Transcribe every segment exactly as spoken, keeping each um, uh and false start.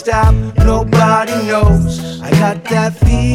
stop, nobody knows. I got that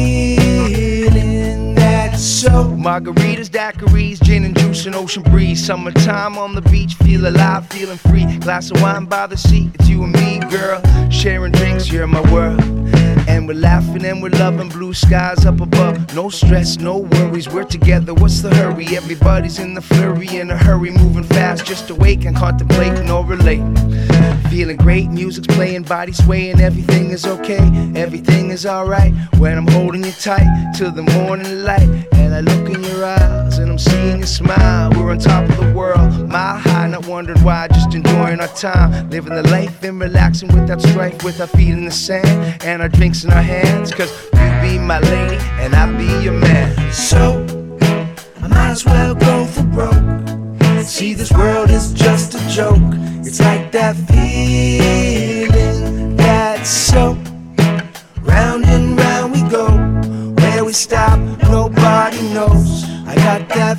feeling that's so. Margaritas, daiquiris, gin and juice and ocean breeze. Summertime on the beach, feel alive, feeling free. Glass of wine by the sea, it's you and me, girl. Sharing drinks, you're my world. And we're laughing and we're loving, blue skies up above. No stress, no worries, we're together, what's the hurry? Everybody's in the flurry, in a hurry, moving fast, just awake and contemplating or relating. Feeling great, music's playing, body swaying, everything is okay, everything is alright. When I'm holding you tight till the morning light, and I look in your eyes and I'm seeing you smile. We're on top of the world, mile high, not wondering why, just enjoying our time, living the life and relaxing without strife, with our feet in the sand and our drinks in our hands. Cause you be my lady and I be your man. So I might as well go for broke. See, this world is just a joke. It's like that feeling that's so. Round and round we go. Where we stop, nobody knows. I got that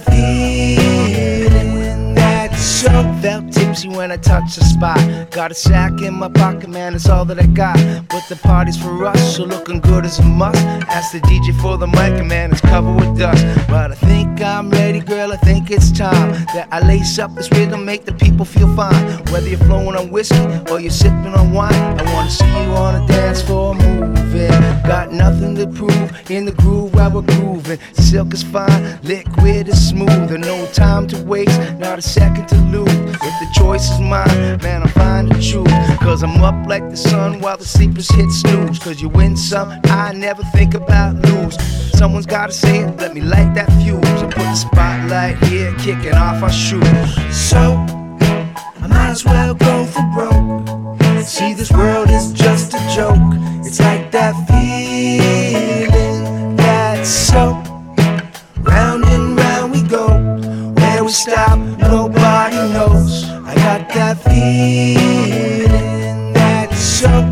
feeling that's so. Felt tipsy when I touched the spot. Got a sack in my pocket, man, it's all that I got. But the party's for us, so looking good is a must. Ask the D J for the mic, and man, it's covered with dust. But I think I'm ready, girl, I think it's time that I lace up this rhythm, make the people feel fine. Whether you're flowing on whiskey or you're sipping on wine, I wanna see you on a dance floor moving. Got nothing to prove, in the groove while we're grooving. Silk is fine, liquid is smooth, and no time to waste, not a second to lose. If the choice is mine, man, I'm fine to choose. Cause I'm up like the sun while the sleepers hit snooze. Cause you win some, I never think about lose. Someone's gotta say it, let me light that fuse and put the spotlight here, kicking off our shoes. So, I might as well go for broke. See, this world is just a joke. It's like that feeling that's so. Round and round we go. Where we stop, nobody knows. I got that feeling that's so.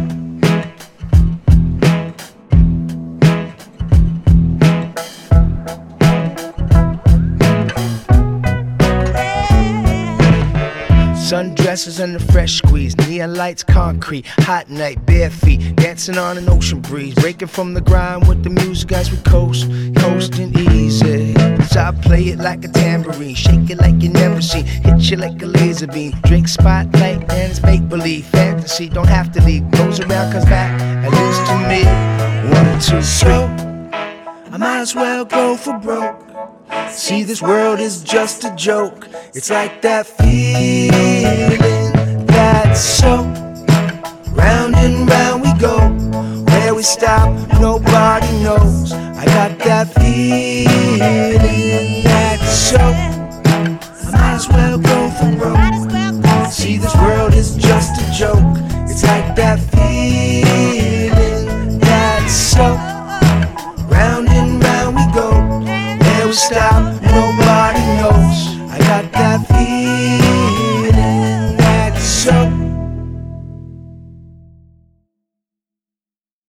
Sundresses and the fresh squeeze, neon lights, concrete, hot night, bare feet, dancing on an ocean breeze, breaking from the grind with the music as we coast, coasting easy. So I play it like a tambourine, shake it like you never seen, hit you like a laser beam, drink spotlight and it's make believe, fantasy don't have to leave, goes around comes back, at least to me. One, two, three. I might as well go for broke. See, this world is just a joke. It's like that feeling that's so. Round and round we go. Where we stop, nobody knows. I got that feeling that's so. I might as well go for broke. See, this world is just a joke. It's like that feeling that's so. Round and round we go. Where we stop,